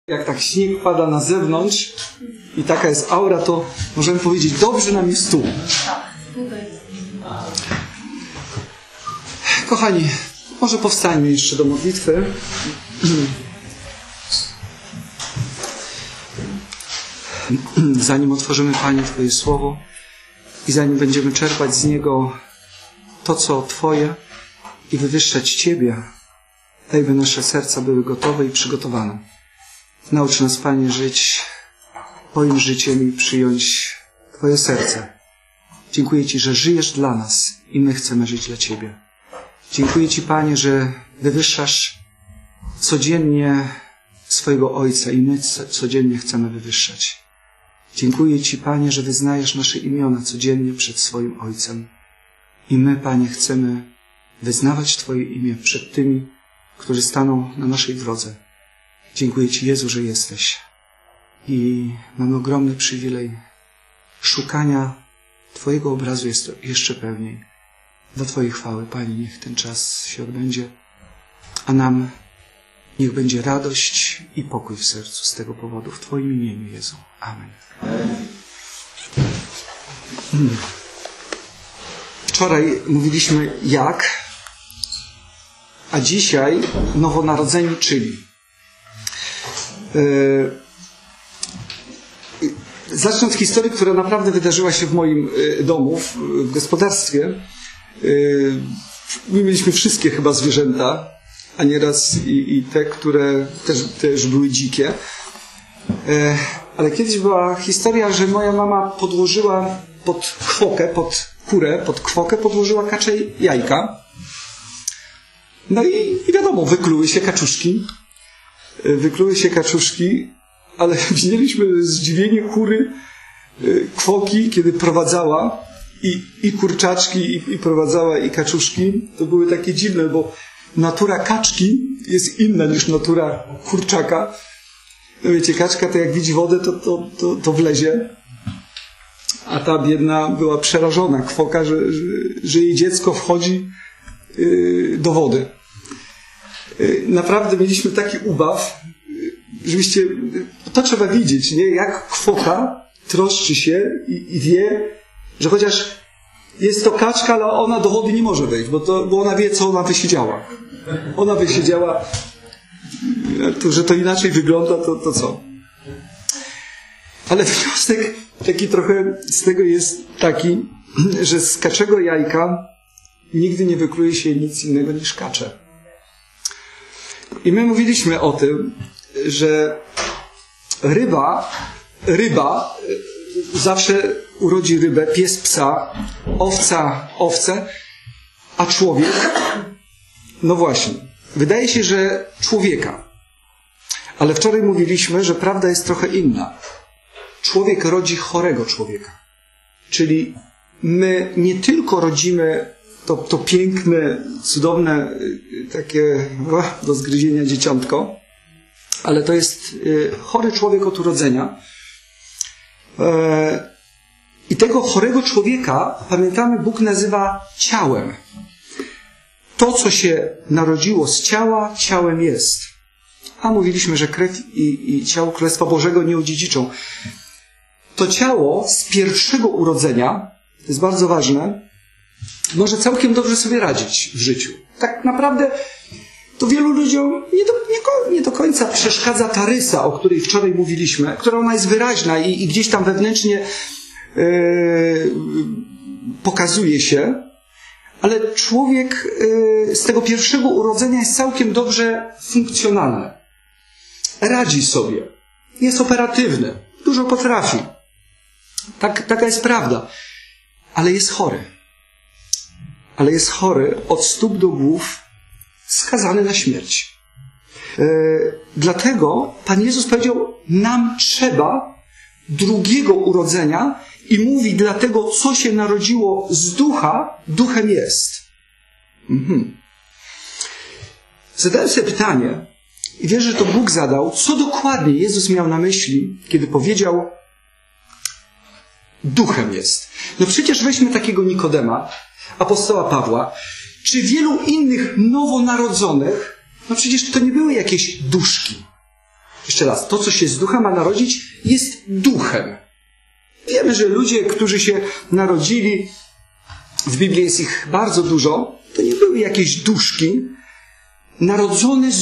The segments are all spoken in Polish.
Jak tak śnieg pada na zewnątrz i taka jest aura, to możemy powiedzieć, dobrze nam jest tu. Kochani, może powstańmy jeszcze do modlitwy. Zanim otworzymy, Panie, Twoje Słowo i zanim będziemy czerpać z niego to, co Twoje i wywyższać Ciebie, daj, by nasze serca były gotowe i przygotowane. Naucz nas, Panie, żyć Twoim życiem i przyjąć Twoje serce. Dziękuję Ci, że żyjesz dla nas i my chcemy żyć dla Ciebie. Dziękuję Ci, Panie, że wywyższasz codziennie swojego Ojca i my codziennie chcemy wywyższać. Dziękuję Ci, Panie, że wyznajesz nasze imiona codziennie przed swoim Ojcem. I my, Panie, chcemy wyznawać Twoje imię przed tymi, którzy staną na naszej drodze. Dziękuję Ci, Jezu, że jesteś. I mamy ogromny przywilej szukania Twojego obrazu jeszcze pełniej. Dla Twojej chwały, Panie, niech ten czas się odbędzie, a nam niech będzie radość i pokój w sercu z tego powodu. W Twoim imieniu, Jezu. Amen. Wczoraj mówiliśmy jak, a dzisiaj nowonarodzeni czyli. Zacznę od historii, która naprawdę wydarzyła się w moim domu, w gospodarstwie. My mieliśmy wszystkie chyba zwierzęta, a nieraz i te, które też były dzikie. Ale kiedyś była historia, że moja mama podłożyła pod kwokę podłożyła kacze jajka. No i wiadomo, wykluły się kaczuszki, ale widzieliśmy zdziwienie kury, kwoki, kiedy prowadzała i kurczaczki, i prowadzała i kaczuszki. To były takie dziwne, bo natura kaczki jest inna niż natura kurczaka. No wiecie, kaczka to jak widzi wodę, to wlezie. A ta biedna była przerażona, kwoka, że jej dziecko wchodzi do wody. Naprawdę mieliśmy taki ubaw, żebyście, to trzeba widzieć, nie? Jak kwoka troszczy się i wie, że chociaż jest to kaczka, ale ona do wody nie może wejść, bo ona wie, co ona wysiedziała. Ona wysiedziała, że to inaczej wygląda, to co? Ale wniosek taki trochę z tego jest taki, że z kaczego jajka nigdy nie wykluje się nic innego niż kacze. I my mówiliśmy o tym, że ryba zawsze urodzi rybę, pies psa, owca owcę, a człowiek, no właśnie, wydaje się, że człowieka. Ale wczoraj mówiliśmy, że prawda jest trochę inna. Człowiek rodzi chorego człowieka. Czyli my nie tylko rodzimy to piękne, cudowne, takie do zgryzienia dzieciątko, ale to jest chory człowiek od urodzenia. I tego chorego człowieka, pamiętamy, Bóg nazywa ciałem. To, co się narodziło z ciała, ciałem jest. A mówiliśmy, że krew i ciało Królestwa Bożego nie odziedziczą. To ciało z pierwszego urodzenia, to jest bardzo ważne, może całkiem dobrze sobie radzić w życiu. Tak naprawdę to wielu ludziom nie do końca przeszkadza ta rysa, o której wczoraj mówiliśmy, która ona jest wyraźna i gdzieś tam wewnętrznie pokazuje się, ale człowiek z tego pierwszego urodzenia jest całkiem dobrze funkcjonalny. Radzi sobie. Jest operatywny. Dużo potrafi. Taka jest prawda. Ale jest chory. Ale jest chory od stóp do głów, skazany na śmierć. Dlatego Pan Jezus powiedział, nam trzeba drugiego urodzenia i mówi, dlatego co się narodziło z ducha, duchem jest. Zadałem sobie pytanie i wierzę, że to Bóg zadał, co dokładnie Jezus miał na myśli, kiedy powiedział, duchem jest. No przecież weźmy takiego Nikodema, apostoła Pawła, czy wielu innych nowonarodzonych, no przecież to nie były jakieś duszki. Jeszcze raz, to co się z ducha ma narodzić, jest duchem. Wiemy, że ludzie, którzy się narodzili, w Biblii jest ich bardzo dużo, to nie były jakieś duszki. Narodzony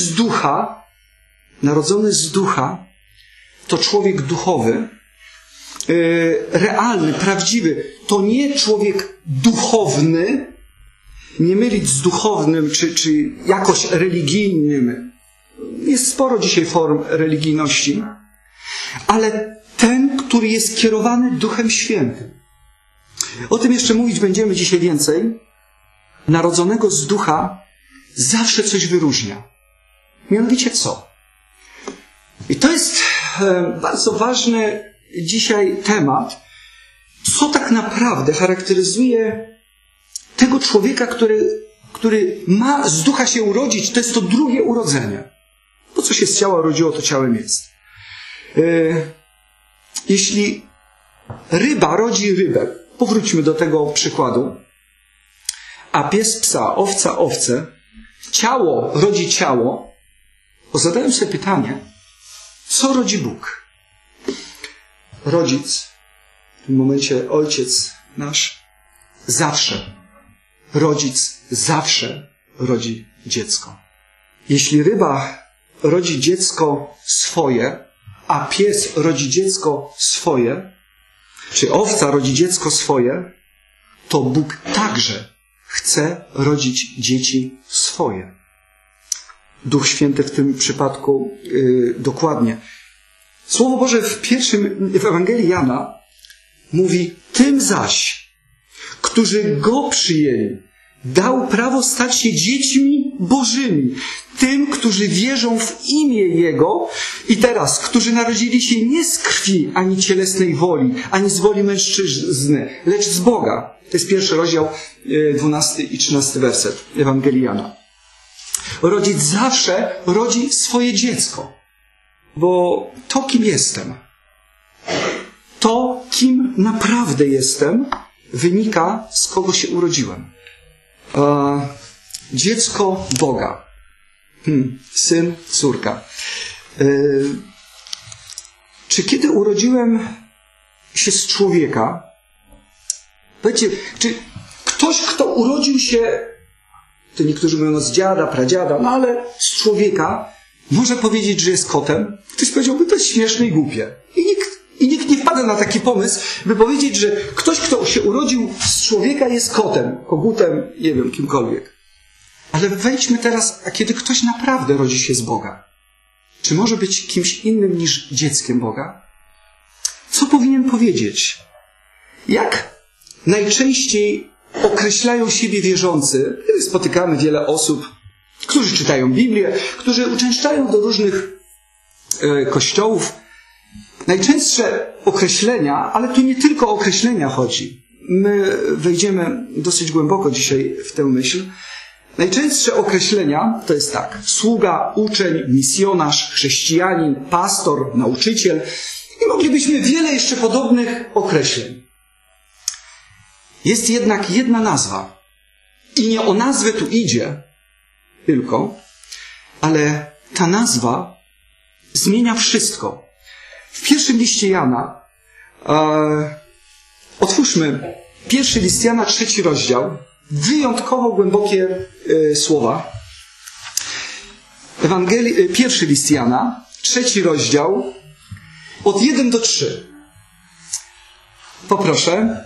z ducha, to człowiek duchowy, realny, prawdziwy. To nie człowiek duchowny, nie mylić z duchownym, czy jakoś religijnym. Jest sporo dzisiaj form religijności, ale ten, który jest kierowany Duchem Świętym. O tym jeszcze mówić będziemy dzisiaj więcej. Narodzonego z ducha zawsze coś wyróżnia. Mianowicie co? I to jest bardzo ważny dzisiaj temat. Co tak naprawdę charakteryzuje tego człowieka, który ma z ducha się urodzić? To jest to drugie urodzenie. Bo co się z ciała rodziło, to ciałem jest. Jeśli ryba rodzi rybę, powróćmy do tego przykładu, a pies psa, owca owce, ciało rodzi ciało, to zadałem sobie pytanie, co rodzi Bóg? Rodzic, w tym momencie ojciec nasz, rodzic zawsze rodzi dziecko. Jeśli ryba rodzi dziecko swoje, a pies rodzi dziecko swoje, czy owca rodzi dziecko swoje, to Bóg także chce rodzić dzieci swoje. Duch Święty w tym przypadku dokładnie. Słowo Boże w Ewangelii Jana mówi, tym zaś, którzy Go przyjęli, dał prawo stać się dziećmi Bożymi. Tym, którzy wierzą w imię Jego i teraz, którzy narodzili się nie z krwi, ani cielesnej woli, ani z woli mężczyzny, lecz z Boga. To jest 1 rozdział, 12 i 13 werset Ewangelii Jana. Rodzic zawsze rodzi swoje dziecko. Bo to, kim jestem, to, kim naprawdę jestem, wynika z kogo się urodziłem. Dziecko Boga. Syn, córka. Czy kiedy urodziłem się z człowieka, powiedzcie, czy ktoś, kto urodził się, to niektórzy mówią z dziada, pradziada, no ale z człowieka, może powiedzieć, że jest kotem? Ktoś powiedziałby, to jest śmieszne i głupie. I nikt nie wpada na taki pomysł, by powiedzieć, że ktoś, kto się urodził z człowieka, jest kotem, kogutem, nie wiem, kimkolwiek. Ale wejdźmy teraz, a kiedy ktoś naprawdę rodzi się z Boga, czy może być kimś innym niż dzieckiem Boga? Co powinien powiedzieć? Jak najczęściej określają siebie wierzący? Spotykamy wiele osób, którzy czytają Biblię, którzy uczęszczają do różnych kościołów. Najczęstsze określenia, ale tu nie tylko o określenia chodzi. My wejdziemy dosyć głęboko dzisiaj w tę myśl. Najczęstsze określenia to jest tak. Sługa, uczeń, misjonarz, chrześcijanin, pastor, nauczyciel. I moglibyśmy wiele jeszcze podobnych określeń. Jest jednak jedna nazwa. I nie o nazwę tu idzie tylko, ale ta nazwa zmienia wszystko. W pierwszym liście Jana, otwórzmy pierwszy list Jana, 3 rozdział, wyjątkowo głębokie słowa. Pierwszy list Jana, 3 rozdział, od 1 do 3. Poproszę.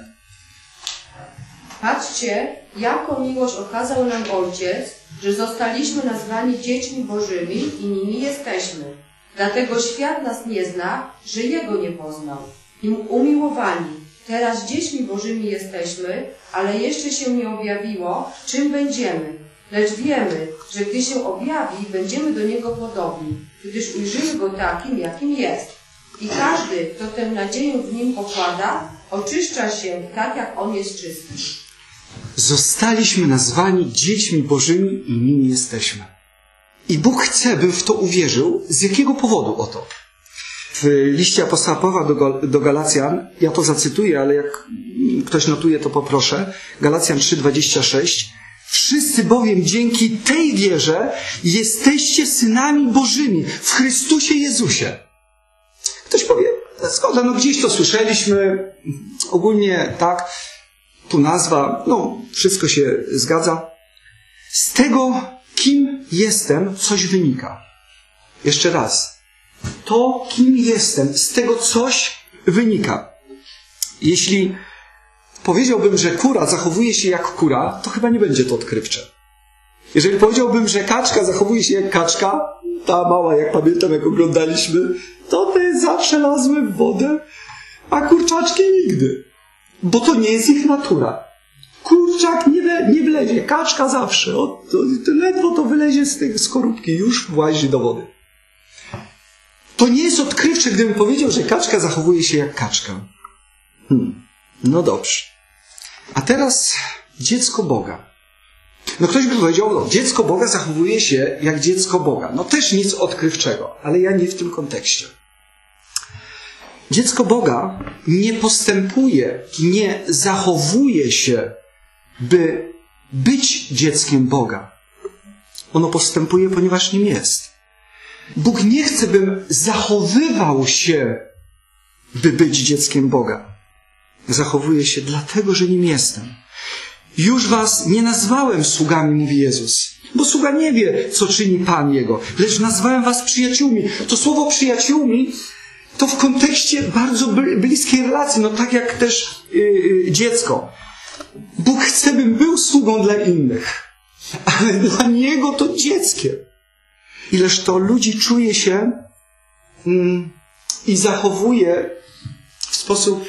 Patrzcie, jaką miłość okazał nam Ojciec, że zostaliśmy nazwani dziećmi Bożymi i nimi jesteśmy. Dlatego świat nas nie zna, że Jego nie poznał. Im umiłowani, teraz dziećmi Bożymi jesteśmy, ale jeszcze się nie objawiło, czym będziemy. Lecz wiemy, że gdy się objawi, będziemy do Niego podobni, gdyż ujrzymy Go takim, jakim jest. I każdy, kto tę nadzieję w Nim pokłada, oczyszcza się tak, jak On jest czysty. Zostaliśmy nazwani dziećmi Bożymi i nimi jesteśmy. I Bóg chce, bym w to uwierzył. Z jakiego powodu oto? W liście apostoła Pawła do Galacjan, ja to zacytuję, ale jak ktoś notuje, to poproszę. Galacjan 3:26. Wszyscy bowiem dzięki tej wierze jesteście synami Bożymi w Chrystusie Jezusie. Ktoś powie, zgoda, no gdzieś to słyszeliśmy, ogólnie tak, tu nazwa, no wszystko się zgadza. Z tego, kim jestem, coś wynika. Jeszcze raz. To, kim jestem, z tego coś wynika. Jeśli powiedziałbym, że kura zachowuje się jak kura, to chyba nie będzie to odkrywcze. Jeżeli powiedziałbym, że kaczka zachowuje się jak kaczka, ta mała, jak pamiętam, jak oglądaliśmy, to te zawsze lazły w wodę, a kurczaczki nigdy. Bo to nie jest ich natura. Kurczak nie wlezie, kaczka zawsze. Ledwo to wylezie z tej skorupki, już włazi do wody. To nie jest odkrywcze, gdybym powiedział, że kaczka zachowuje się jak kaczka. No dobrze. A teraz dziecko Boga. No ktoś by powiedział, no dziecko Boga zachowuje się jak dziecko Boga. No też nic odkrywczego, ale ja nie w tym kontekście. Dziecko Boga nie postępuje, nie zachowuje się, by być dzieckiem Boga. Ono postępuje, ponieważ nim jest. Bóg nie chce, bym zachowywał się, by być dzieckiem Boga. Zachowuję się dlatego, że nim jestem. Już was nie nazwałem sługami, mówi Jezus, bo sługa nie wie, co czyni Pan Jego, lecz nazwałem was przyjaciółmi. To słowo przyjaciółmi to w kontekście bardzo bliskiej relacji, no tak jak też dziecko. Bóg chce, bym był sługą dla innych, ale dla Niego to dzieckiem. Ileż to ludzi czuje się i zachowuje w sposób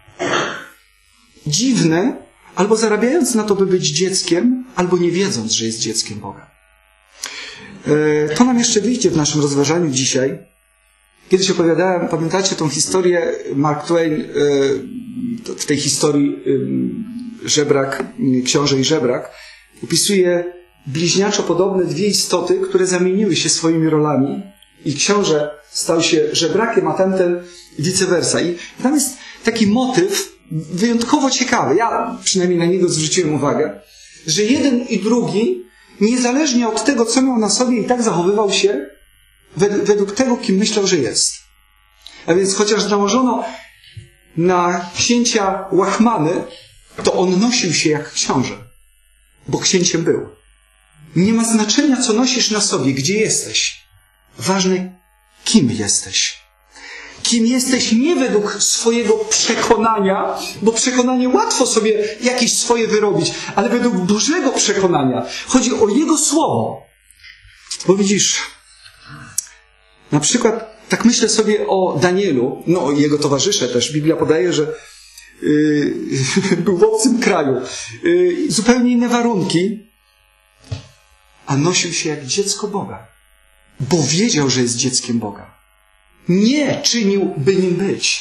dziwny, albo zarabiając na to, by być dzieckiem, albo nie wiedząc, że jest dzieckiem Boga. To nam jeszcze wyjdzie w naszym rozważaniu dzisiaj. Kiedyś opowiadałem, pamiętacie tą historię, Mark Twain, w tej historii żebrak, książę i żebrak, opisuje bliźniaczo podobne dwie istoty, które zamieniły się swoimi rolami i książę stał się żebrakiem, a tamten vice versa. I tam jest taki motyw wyjątkowo ciekawy. Ja przynajmniej na niego zwróciłem uwagę, że jeden i drugi, niezależnie od tego, co miał na sobie, i tak zachowywał się według tego, kim myślał, że jest. A więc chociaż nałożono na księcia łachmany, to on nosił się jak książę, bo księciem był. Nie ma znaczenia, co nosisz na sobie, gdzie jesteś. Ważne, kim jesteś. Kim jesteś nie według swojego przekonania, bo przekonanie łatwo sobie jakieś swoje wyrobić, ale według Bożego przekonania. Chodzi o Jego Słowo. Bo widzisz, na przykład, tak myślę sobie o Danielu, no o jego towarzysze też. Biblia podaje, że był w obcym kraju. Zupełnie inne warunki, a nosił się jak dziecko Boga. Bo wiedział, że jest dzieckiem Boga. Nie czynił, by nim być.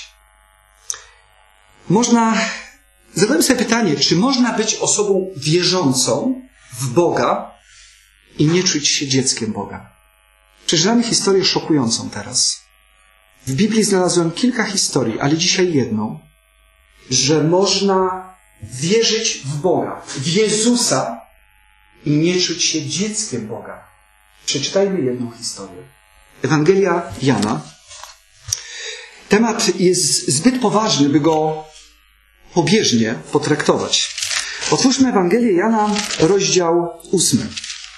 Zadałem sobie pytanie, czy można być osobą wierzącą w Boga i nie czuć się dzieckiem Boga? Przeczytamy historię szokującą teraz. W Biblii znalazłem kilka historii, ale dzisiaj jedną, że można wierzyć w Boga, w Jezusa i nie czuć się dzieckiem Boga. Przeczytajmy jedną historię. Ewangelia Jana. Temat jest zbyt poważny, by go pobieżnie potraktować. Otwórzmy Ewangelię Jana, rozdział 8.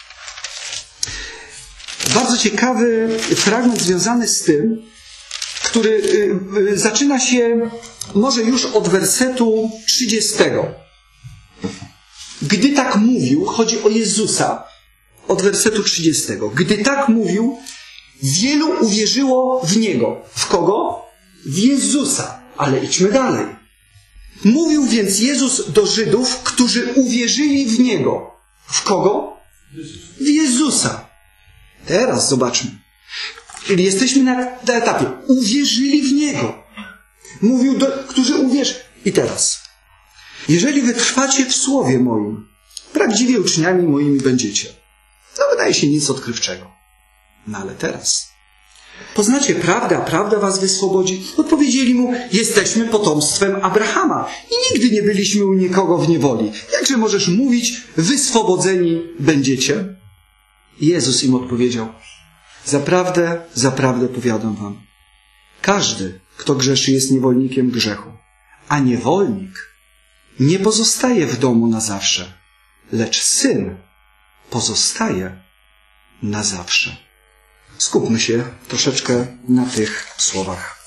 Bardzo ciekawy fragment związany z tym, który zaczyna się może już od wersetu 30. Gdy tak mówił, chodzi o Jezusa, od wersetu 30. Gdy tak mówił, wielu uwierzyło w Niego. W kogo? W Jezusa. Ale idźmy dalej. Mówił więc Jezus do Żydów, którzy uwierzyli w Niego. W kogo? W Jezusa. Teraz zobaczmy. Czyli jesteśmy na etapie. Uwierzyli w Niego. Mówił do, którzy uwierzyli. I teraz. Jeżeli wytrwacie w słowie moim, prawdziwie uczniami moimi będziecie. To wydaje się nic odkrywczego. No ale teraz. Poznacie prawdę, a prawda was wyswobodzi. Odpowiedzieli mu, jesteśmy potomstwem Abrahama i nigdy nie byliśmy u nikogo w niewoli. Jakże możesz mówić, wyswobodzeni będziecie? Jezus im odpowiedział, zaprawdę, zaprawdę powiadam wam, każdy, kto grzeszy, jest niewolnikiem grzechu, a niewolnik nie pozostaje w domu na zawsze, lecz syn pozostaje na zawsze. Skupmy się troszeczkę na tych słowach.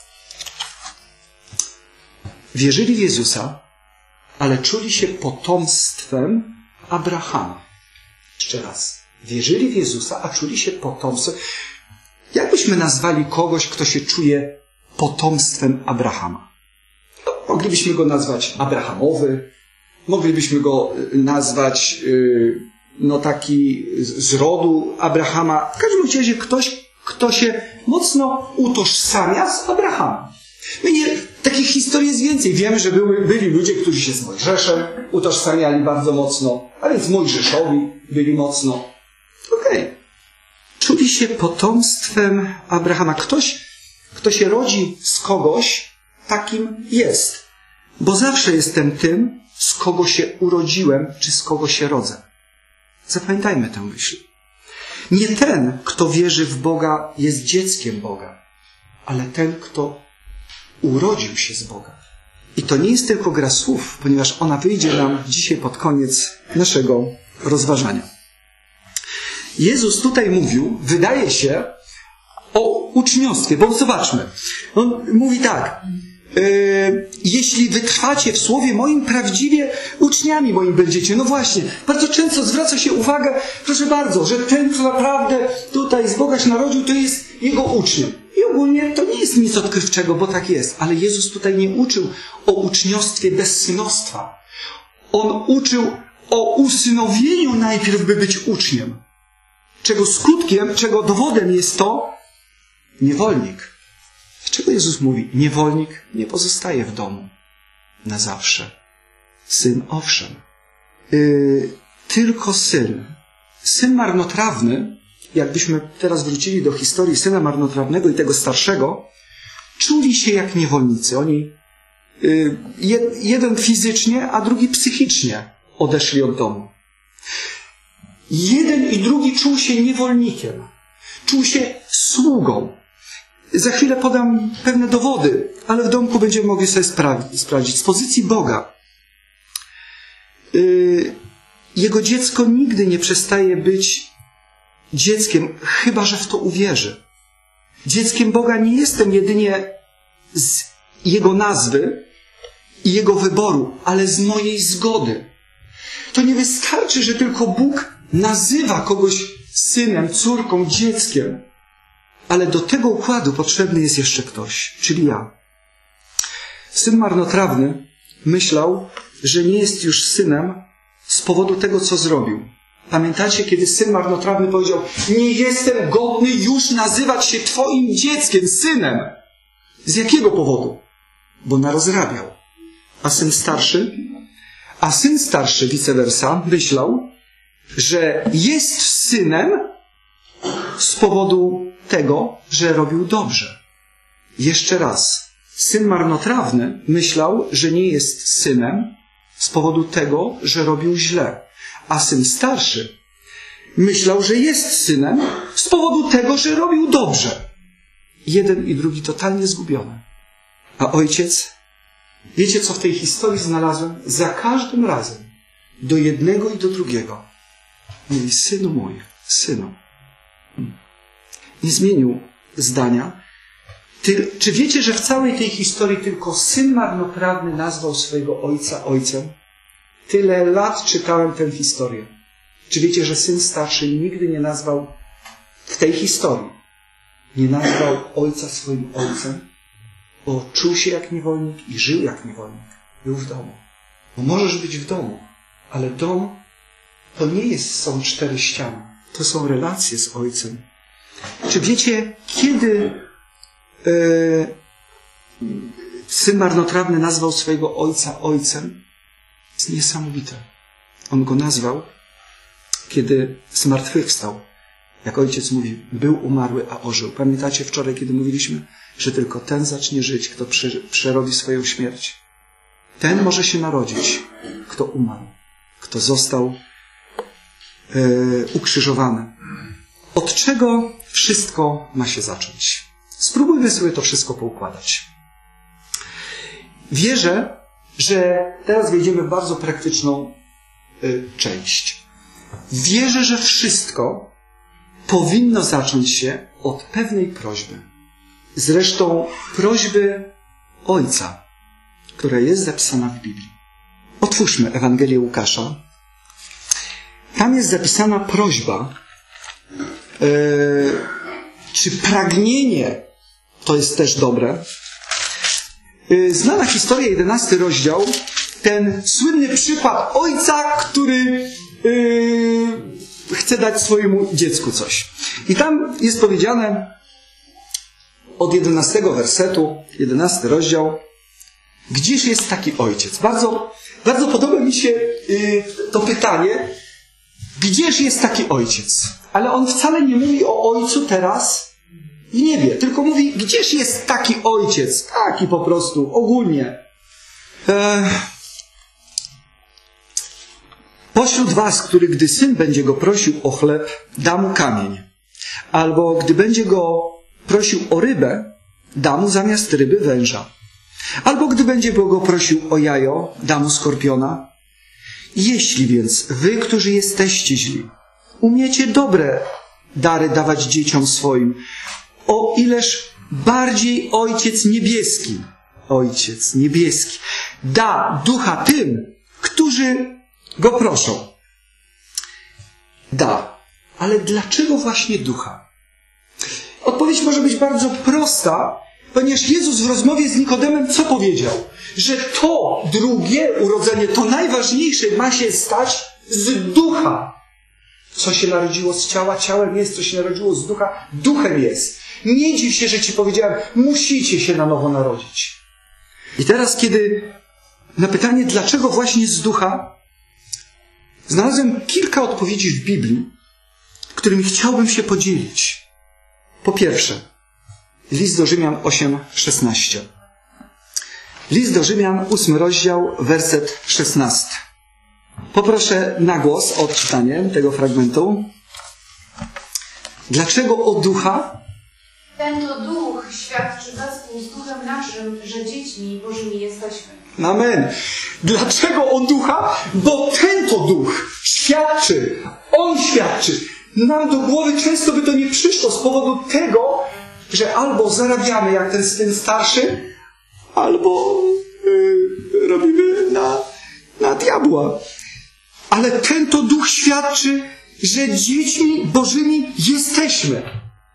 Wierzyli w Jezusa, ale czuli się potomstwem Abrahama. Jeszcze raz. Wierzyli w Jezusa, a czuli się potomstwem. Jak byśmy nazwali kogoś, kto się czuje potomstwem Abrahama? No, moglibyśmy go nazwać Abrahamowy, moglibyśmy go nazwać taki z rodu Abrahama. W każdym razie ktoś, kto się mocno utożsamia z Abrahamem. Takich historii jest więcej. Wiemy, że byli ludzie, którzy się z Mojżeszem utożsamiali bardzo mocno, a więc Mojżeszowi byli mocno. Okej. Czuli się potomstwem Abrahama. Ktoś, kto się rodzi z kogoś, takim jest. Bo zawsze jestem tym, z kogo się urodziłem, czy z kogo się rodzę. Zapamiętajmy tę myśl. Nie ten, kto wierzy w Boga, jest dzieckiem Boga, ale ten, kto urodził się z Boga. I to nie jest tylko gra słów, ponieważ ona wyjdzie nam dzisiaj pod koniec naszego rozważania. Jezus tutaj mówił, wydaje się, o uczniostwie, bo zobaczmy. On mówi tak, jeśli wytrwacie w słowie moim, prawdziwie uczniami moim będziecie. No właśnie, bardzo często zwraca się uwagę, proszę bardzo, że ten, kto naprawdę tutaj z Boga się narodził, to jest jego uczniem. I ogólnie to nie jest nic odkrywczego, bo tak jest. Ale Jezus tutaj nie uczył o uczniostwie bez synostwa. On uczył o usynowieniu najpierw, by być uczniem. Czego skutkiem, czego dowodem jest to niewolnik. Czego Jezus mówi? Niewolnik nie pozostaje w domu na zawsze. Syn owszem. Tylko syn. Syn marnotrawny, jakbyśmy teraz wrócili do historii syna marnotrawnego i tego starszego, czuli się jak niewolnicy. Oni jeden fizycznie, a drugi psychicznie odeszli od domu. Jeden i drugi czuł się niewolnikiem. Czuł się sługą. Za chwilę podam pewne dowody, ale w domku będziemy mogli sobie sprawdzić. Z pozycji Boga. Jego dziecko nigdy nie przestaje być dzieckiem, chyba że w to uwierzy. Dzieckiem Boga nie jestem jedynie z Jego nazwy i Jego wyboru, ale z mojej zgody. To nie wystarczy, że tylko Bóg nazywa kogoś synem, córką, dzieckiem. Ale do tego układu potrzebny jest jeszcze ktoś, czyli ja. Syn marnotrawny myślał, że nie jest już synem z powodu tego, co zrobił. Pamiętacie, kiedy syn marnotrawny powiedział, nie jestem godny już nazywać się twoim dzieckiem, synem. Z jakiego powodu? Bo narozrabiał. A syn starszy vice versa myślał, że jest synem z powodu tego, że robił dobrze. Jeszcze raz. Syn marnotrawny myślał, że nie jest synem z powodu tego, że robił źle. A syn starszy myślał, że jest synem z powodu tego, że robił dobrze. Jeden i drugi totalnie zgubiony. A ojciec, wiecie co w tej historii znalazłem? Za każdym razem do jednego i do drugiego mówi, synu mój, synu. Nie zmienił zdania. Czy wiecie, że w całej tej historii tylko syn marnotrawny nazwał swojego ojca ojcem? Tyle lat czytałem tę historię. Czy wiecie, że syn starszy nigdy nie nazwał w tej historii, nie nazwał ojca swoim ojcem? Bo czuł się jak niewolnik i żył jak niewolnik. Był w domu. Bo możesz być w domu, ale dom to nie są 4 ściany. To są relacje z ojcem. Czy wiecie, kiedy syn marnotrawny nazwał swojego ojca ojcem? To jest niesamowite. On go nazwał, kiedy zmartwychwstał. Jak ojciec mówi, był umarły, a ożył. Pamiętacie wczoraj, kiedy mówiliśmy, że tylko ten zacznie żyć, kto przerobi swoją śmierć. Ten może się narodzić, kto umarł, kto został ukrzyżowany. Od czego wszystko ma się zacząć? Spróbujmy sobie to wszystko poukładać. Wierzę, że teraz wejdziemy w bardzo praktyczną część. Wierzę, że wszystko powinno zacząć się od pewnej prośby. Zresztą prośby Ojca, która jest zapisana w Biblii. Otwórzmy Ewangelię Łukasza. Tam jest zapisana prośba, czy pragnienie, to jest też dobre. Znana historia, 11 rozdział, ten słynny przykład ojca, który chce dać swojemu dziecku coś. I tam jest powiedziane od 11 wersetu, 11 rozdział, gdzież jest taki ojciec? Bardzo, bardzo podoba mi się to pytanie, gdzież jest taki ojciec? Ale on wcale nie mówi o ojcu teraz w niebie, tylko mówi, gdzież jest taki ojciec? Taki po prostu, ogólnie. Pośród was, który gdy syn będzie go prosił o chleb, da mu kamień. Albo gdy będzie go prosił o rybę, da mu zamiast ryby węża. Albo gdy będzie go prosił o jajo, da mu skorpiona. Jeśli więc wy, którzy jesteście źli, umiecie dobre dary dawać dzieciom swoim, o ileż bardziej Ojciec Niebieski, da ducha tym, którzy go proszą. Da. Ale dlaczego właśnie ducha? Odpowiedź może być bardzo prosta, ponieważ Jezus w rozmowie z Nikodemem co powiedział? Że to drugie urodzenie, to najważniejsze ma się stać z ducha. Co się narodziło z ciała, ciałem jest. Co się narodziło z ducha, duchem jest. Nie dziw się, że ci powiedziałem, musicie się na nowo narodzić. I teraz, kiedy na pytanie, dlaczego właśnie z ducha, znalazłem kilka odpowiedzi w Biblii, którymi chciałbym się podzielić. Po pierwsze, list do Rzymian 8:16. List do Rzymian, 8 rozdział, werset 16. Poproszę na głos o odczytanie tego fragmentu. Dlaczego o ducha? Ten to duch świadczy wespół z duchem naszym, że dziećmi Bożymi jesteśmy. Amen. Dlaczego o ducha? Bo ten to duch świadczy. On świadczy. Nam do głowy często by to nie przyszło z powodu tego, że albo zarabiamy jak ten syn starszy, albo robimy na diabła. Ale ten to duch świadczy, że dziećmi Bożymi jesteśmy.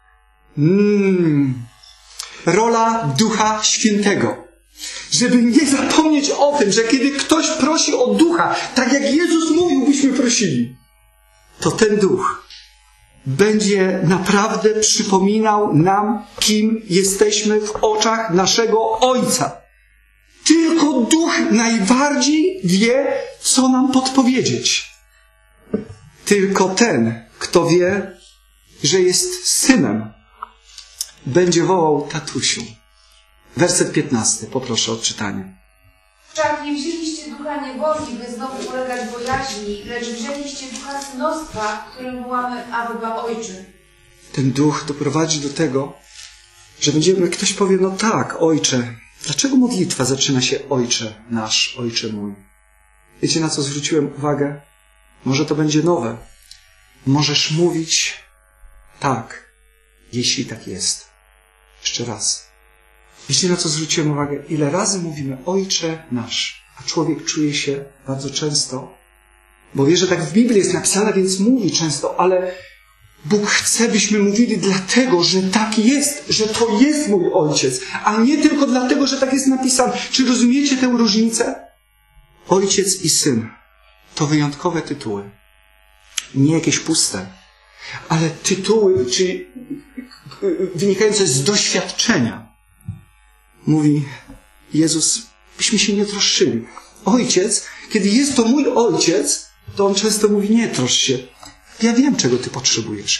Rola Ducha Świętego. Żeby nie zapomnieć o tym, że kiedy ktoś prosi o ducha, tak jak Jezus mówił, byśmy prosili, to ten duch będzie naprawdę przypominał nam, kim jesteśmy w oczach naszego Ojca. Tylko duch najbardziej wie, co nam podpowiedzieć. Tylko ten, kto wie, że jest synem, będzie wołał tatusiu. Werset 15, poproszę o odczytanie. Wszak nie wzięliście ducha niewoli, by znowu ulegać bojaźni, lecz wzięliście ducha synostwa, którym wołamy Abba Ojcze. Ten duch doprowadzi do tego, że będziemy, ktoś powie, no tak, Ojcze. Dlaczego modlitwa zaczyna się Ojcze nasz, Ojcze mój? Wiecie, na co zwróciłem uwagę? Może to będzie nowe. Możesz mówić tak, jeśli tak jest. Jeszcze raz. Wiecie, na co zwróciłem uwagę? Ile razy mówimy Ojcze nasz, a człowiek czuje się bardzo często, bo wie, że tak w Biblii jest napisane, więc mówi często, ale Bóg chce, byśmy mówili dlatego, że tak jest, że to jest mój Ojciec, a nie tylko dlatego, że tak jest napisane. Czy rozumiecie tę różnicę? Ojciec i Syn to wyjątkowe tytuły. Nie jakieś puste, ale tytuły, czy wynikające z doświadczenia. Mówi Jezus, byśmy się nie troszczyli. Ojciec, kiedy jest to mój Ojciec, to On często mówi, nie troszcz się. Ja wiem, czego Ty potrzebujesz.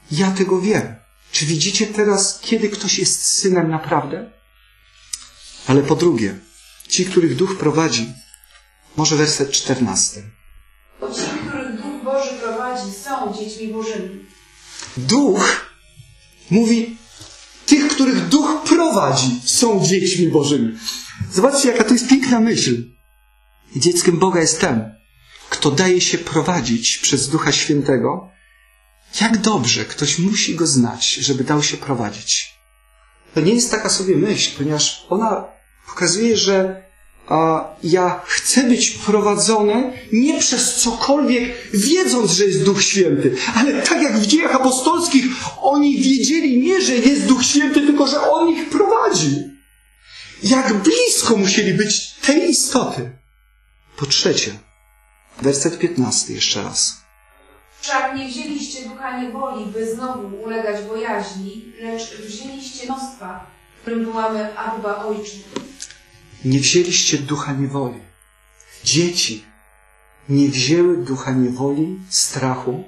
Ja tego wiem. Czy widzicie teraz, kiedy ktoś jest synem naprawdę? Ale po drugie, ci, których Duch prowadzi, może werset 14. Bo ci, których Duch Boży prowadzi, są dziećmi Bożymi. Duch mówi, tych, których Duch prowadzi, są dziećmi Bożymi. Zobaczcie, jaka to jest piękna myśl. Dzieckiem Boga jest ten, kto daje się prowadzić przez Ducha Świętego. Jak dobrze ktoś musi go znać, żeby dał się prowadzić. To nie jest taka sobie myśl, ponieważ ona pokazuje, że ja chcę być prowadzony nie przez cokolwiek, wiedząc, że jest Duch Święty. Ale tak jak w Dziejach Apostolskich, oni wiedzieli nie, że jest Duch Święty, tylko że On ich prowadzi. Jak blisko musieli być tej istoty. Po trzecie, werset 15 jeszcze raz. Wszak nie wzięliście ducha niewoli, by znowu ulegać bojaźni, lecz wzięliście nostwa, którym wołamy Abba Ojcze. Nie wzięliście ducha niewoli. Dzieci nie wzięły ducha niewoli, strachu.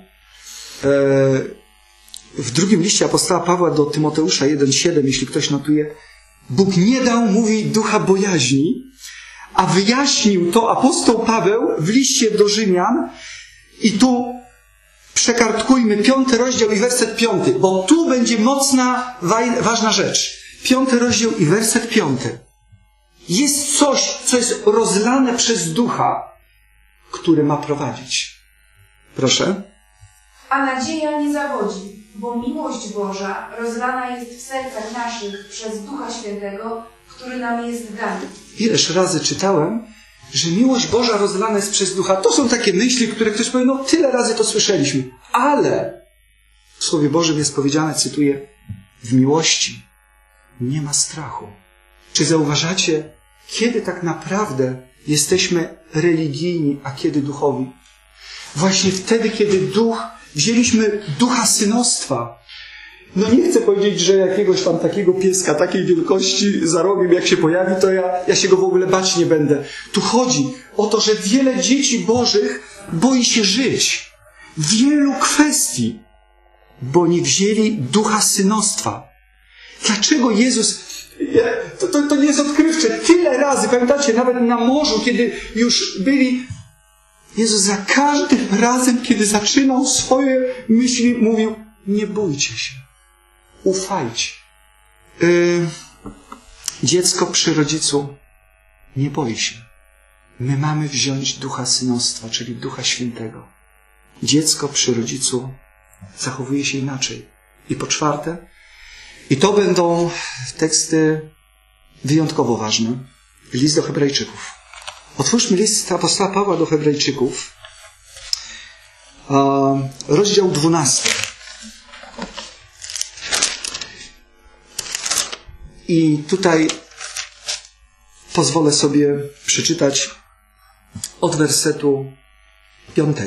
W drugim liście apostoła Pawła do Tymoteusza 1,7, jeśli ktoś notuje, Bóg nie dał, mówi, ducha bojaźni, a wyjaśnił to apostoł Paweł w liście do Rzymian. I tu przekartkujmy 5 rozdział i werset 5, bo tu będzie mocna, ważna rzecz. 5 rozdział i werset 5. Jest coś, co jest rozlane przez Ducha, który ma prowadzić. Proszę. A nadzieja nie zawodzi, bo miłość Boża rozlana jest w sercach naszych przez Ducha Świętego, który nam jest dany. Ileż razy czytałem, że miłość Boża rozlana jest przez Ducha. To są takie myśli, które ktoś powie, no tyle razy to słyszeliśmy. Ale w Słowie Bożym jest powiedziane, cytuję, w miłości nie ma strachu. Czy zauważacie, kiedy tak naprawdę jesteśmy religijni, a kiedy duchowi? Właśnie wtedy, kiedy wzięliśmy ducha synostwa. No nie chcę powiedzieć, że jakiegoś tam takiego pieska, takiej wielkości za rogiem, jak się pojawi, to ja się go w ogóle bać nie będę. Tu chodzi o to, że wiele dzieci bożych boi się żyć. W wielu kwestii, bo nie wzięli ducha synostwa. Dlaczego Jezus... To nie jest odkrywcze. Tyle razy, pamiętacie, nawet na morzu, kiedy już byli... Jezus za każdym razem, kiedy zaczynał swoje myśli, mówił, nie bójcie się. Ufajcie. Dziecko przy rodzicu nie boi się. My mamy wziąć ducha synostwa, czyli Ducha Świętego. Dziecko przy rodzicu zachowuje się inaczej. I po czwarte, i to będą teksty wyjątkowo ważne, list do Hebrajczyków. Otwórzmy list apostoła Pawła do Hebrajczyków, rozdział 12. I tutaj pozwolę sobie przeczytać od wersetu 5.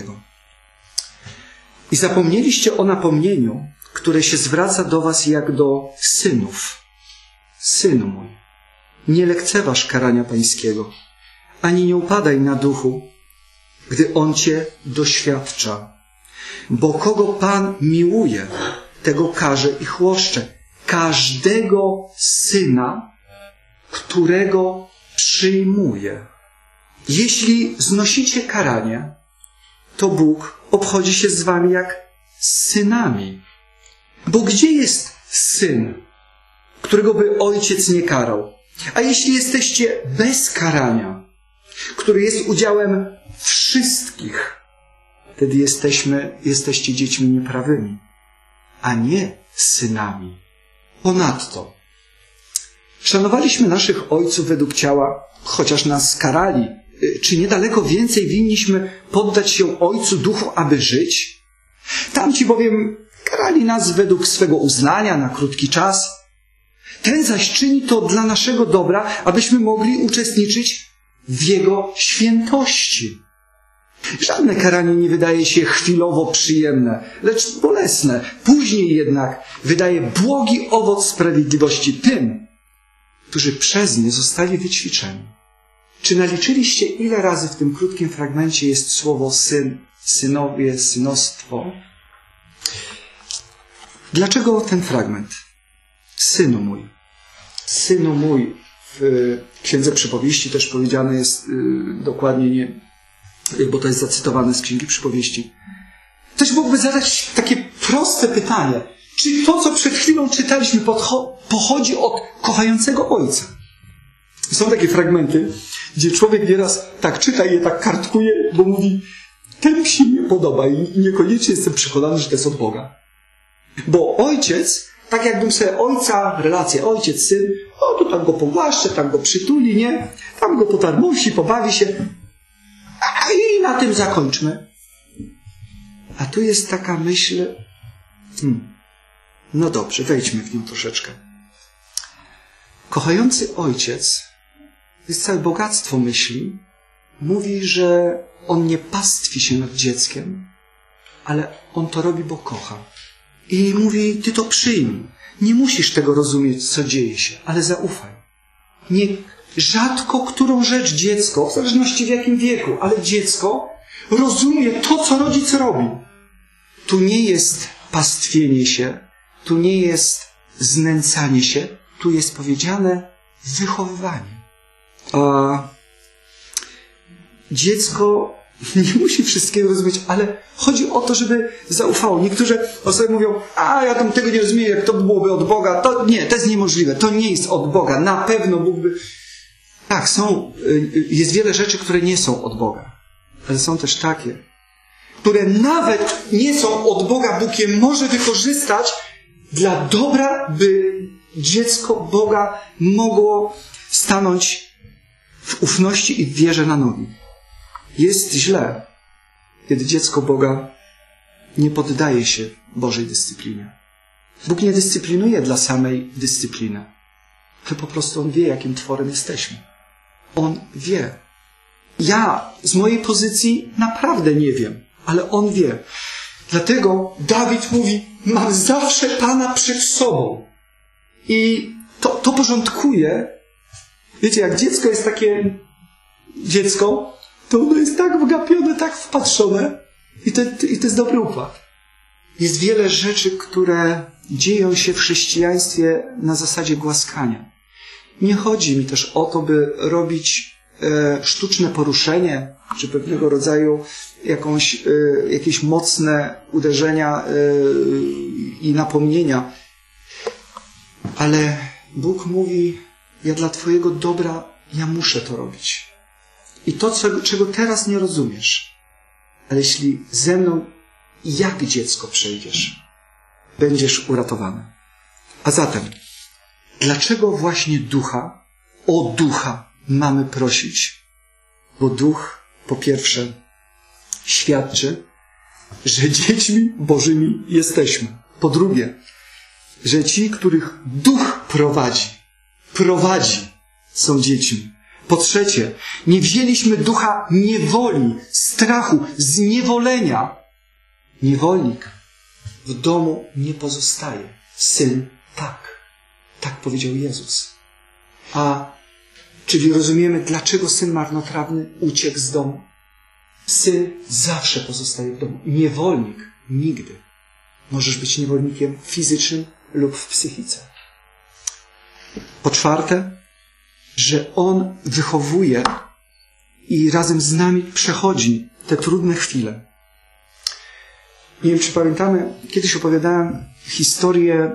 I zapomnieliście o napomnieniu, które się zwraca do was jak do synów. Synu mój, nie lekceważ karania pańskiego, ani nie upadaj na duchu, gdy on cię doświadcza. Bo kogo Pan miłuje, tego karze i chłoszcze. Każdego syna, którego przyjmuje. Jeśli znosicie karanie, to Bóg obchodzi się z wami jak z synami. Bo gdzie jest syn, którego by ojciec nie karał? A jeśli jesteście bez karania, który jest udziałem wszystkich, wtedy jesteście dziećmi nieprawymi, a nie synami. Ponadto, szanowaliśmy naszych ojców według ciała, chociaż nas karali. Czy niedaleko więcej winniśmy poddać się Ojcu Duchu, aby żyć? Tamci bowiem karali nas według swego uznania na krótki czas. Ten zaś czyni to dla naszego dobra, abyśmy mogli uczestniczyć w Jego świętości. Żadne karanie nie wydaje się chwilowo przyjemne, lecz bolesne. Później jednak wydaje błogi owoc sprawiedliwości tym, którzy przez nie zostali wyćwiczeni. Czy naliczyliście, ile razy w tym krótkim fragmencie jest słowo syn, synowie, synostwo? Dlaczego ten fragment? Synu mój. Synu mój. W Księdze Przypowieści też powiedziane jest dokładnie nie, bo to jest zacytowane z Księgi Przypowieści. Ktoś mógłby zadać takie proste pytanie. Czy to, co przed chwilą czytaliśmy, pochodzi od kochającego Ojca? Są takie fragmenty, gdzie człowiek nieraz tak czyta i je tak kartkuje, bo mówi, ten mi się nie podoba i niekoniecznie jestem przekonany, że to jest od Boga. Bo ojciec, tak jakbym sobie ojca, relację ojciec-syn, to tam go pogłaszcze, tam go przytuli, nie? Tam go potarmusi, pobawi się. I na tym zakończmy. A tu jest taka myśl, no dobrze, wejdźmy w nią troszeczkę. Kochający ojciec, to jest całe bogactwo myśli, mówi, że on nie pastwi się nad dzieckiem, ale on to robi, bo kocha. I mówi, ty to przyjmij. Nie musisz tego rozumieć, co dzieje się, ale zaufaj. Nie, rzadko którą rzecz dziecko, w zależności w jakim wieku, ale dziecko rozumie to, co rodzic robi. Tu nie jest pastwienie się, tu nie jest znęcanie się, tu jest powiedziane wychowywanie. A dziecko nie musi wszystkiego rozumieć, ale chodzi o to, żeby zaufało. Niektóre osoby mówią, ja tam tego nie rozumiem, jak to byłoby od Boga. To nie, to jest niemożliwe, to nie jest od Boga. Na pewno Bóg by... Tak, jest wiele rzeczy, które nie są od Boga. Ale są też takie, które nawet nie są od Boga. Bóg je może wykorzystać dla dobra, by dziecko Boga mogło stanąć w ufności i w wierze na nogi. Jest źle, kiedy dziecko Boga nie poddaje się Bożej dyscyplinie. Bóg nie dyscyplinuje dla samej dyscypliny. Po prostu On wie, jakim tworem jesteśmy. On wie. Ja z mojej pozycji naprawdę nie wiem, ale On wie. Dlatego Dawid mówi, mam zawsze Pana przed sobą. I to porządkuje. Wiecie, jak dziecko jest takie dziecko, to ono jest tak wgapione, tak wpatrzone. I to jest dobry układ. Jest wiele rzeczy, które dzieją się w chrześcijaństwie na zasadzie głaskania. Nie chodzi mi też o to, by robić sztuczne poruszenie, czy pewnego rodzaju jakieś mocne uderzenia i napomnienia. Ale Bóg mówi, ja dla Twojego dobra, ja muszę to robić. I to, czego teraz nie rozumiesz, ale jeśli ze mną jak dziecko przejdziesz, będziesz uratowany. A zatem, dlaczego właśnie o Ducha mamy prosić? Bo Duch, po pierwsze, świadczy, że dziećmi Bożymi jesteśmy. Po drugie, że ci, których Duch prowadzi, są dziećmi. Po trzecie, nie wzięliśmy ducha niewoli, strachu, zniewolenia. Niewolnik w domu nie pozostaje. Syn tak. Tak powiedział Jezus. Czyli rozumiemy, dlaczego syn marnotrawny uciekł z domu? Syn zawsze pozostaje w domu. Niewolnik nigdy. Możesz być niewolnikiem fizycznym lub w psychice. Po czwarte, że On wychowuje i razem z nami przechodzi te trudne chwile. Nie wiem, czy pamiętamy, kiedyś opowiadałem historię,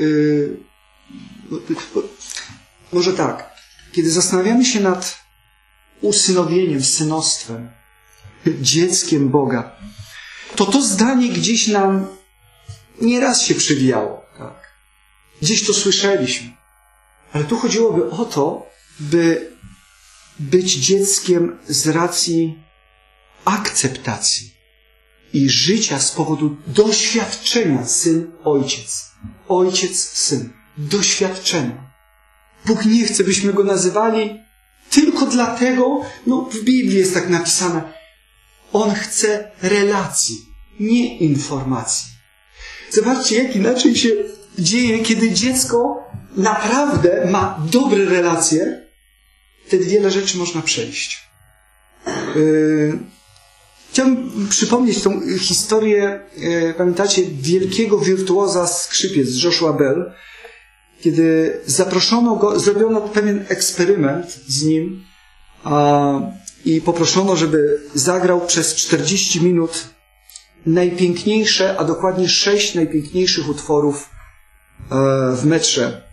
może tak, kiedy zastanawiamy się nad usynowieniem, synostwem, dzieckiem Boga, to zdanie gdzieś nam nieraz się przewijało. Tak? Gdzieś to słyszeliśmy. Ale tu chodziłoby o to, by być dzieckiem z racji akceptacji i życia z powodu doświadczenia syn-ojciec. Ojciec-syn. Doświadczenia. Bóg nie chce, byśmy Go nazywali tylko dlatego, w Biblii jest tak napisane, On chce relacji, nie informacji. Zobaczcie, jak inaczej się dzieje, kiedy dziecko naprawdę ma dobre relacje. Wtedy wiele rzeczy można przejść. Chciałbym przypomnieć tą historię, pamiętacie, wielkiego wirtuoza skrzypiec Joshua Bell, kiedy zaproszono go, zrobiono pewien eksperyment z nim i poproszono, żeby zagrał przez 40 minut najpiękniejsze, a dokładnie 6 najpiękniejszych utworów w metrze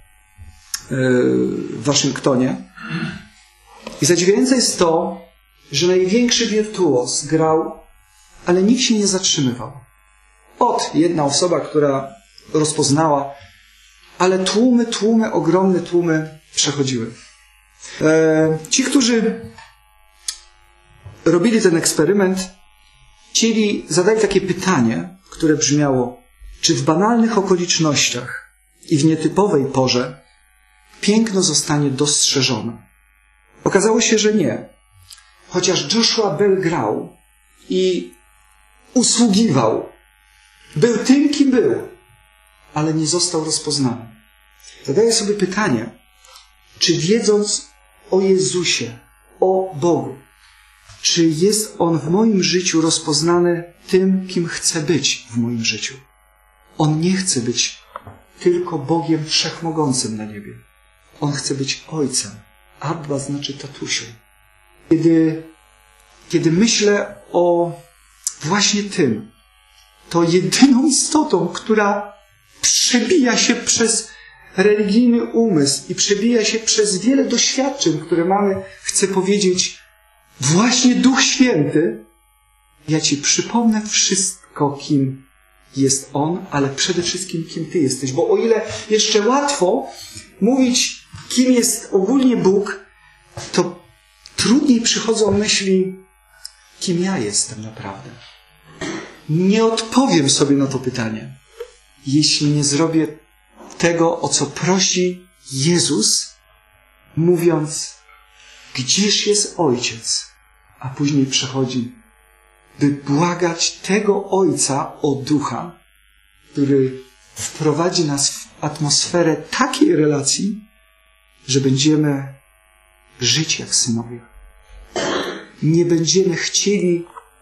w Waszyngtonie. I zadziwiające jest to, że największy wirtuoz grał, ale nikt się nie zatrzymywał. Jedna osoba, która rozpoznała, ale tłumy, ogromne tłumy przechodziły. Ci, którzy robili ten eksperyment, zadali takie pytanie, które brzmiało: czy w banalnych okolicznościach i w nietypowej porze piękno zostanie dostrzeżone? Okazało się, że nie. Chociaż Joshua Bell grał i usługiwał, był tym, kim był, ale nie został rozpoznany. Zadaję sobie pytanie, czy wiedząc o Jezusie, o Bogu, czy jest On w moim życiu rozpoznany tym, kim chce być w moim życiu? On nie chce być tylko Bogiem Wszechmogącym na niebie. On chce być Ojcem. Abba znaczy tatusiu. Kiedy myślę o właśnie tym, to jedyną istotą, która przebija się przez religijny umysł i przebija się przez wiele doświadczeń, które mamy, chcę powiedzieć, właśnie Duch Święty. Ja Ci przypomnę wszystko, kim jest On, ale przede wszystkim, kim Ty jesteś. Bo o ile jeszcze łatwo mówić, kim jest ogólnie Bóg, to trudniej przychodzą myśli, kim ja jestem naprawdę. Nie odpowiem sobie na to pytanie, jeśli nie zrobię tego, o co prosi Jezus, mówiąc: gdzież jest Ojciec? A później przechodzi, by błagać tego Ojca o Ducha, który wprowadzi nas w atmosferę takiej relacji, że będziemy żyć jak synowie. Nie będziemy chcieli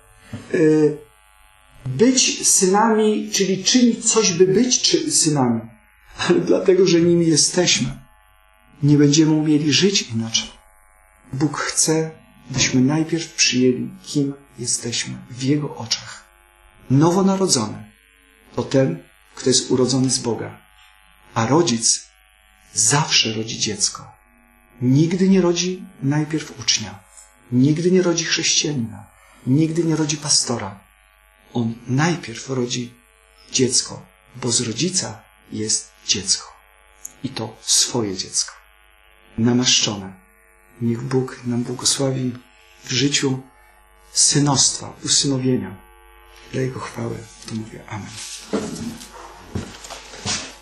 być synami, czyli czynić coś, by być synami, ale dlatego, że nimi jesteśmy. Nie będziemy umieli żyć inaczej. Bóg chce, byśmy najpierw przyjęli, kim jesteśmy w Jego oczach. Nowonarodzony to ten, kto jest urodzony z Boga. A rodzic zawsze rodzi dziecko. Nigdy nie rodzi najpierw ucznia. Nigdy nie rodzi chrześcijanina. Nigdy nie rodzi pastora. On najpierw rodzi dziecko, bo z rodzica jest dziecko. I to swoje dziecko. Namaszczone. Niech Bóg nam błogosławi w życiu synostwa, usynowienia. Dla Jego chwały to mówię amen.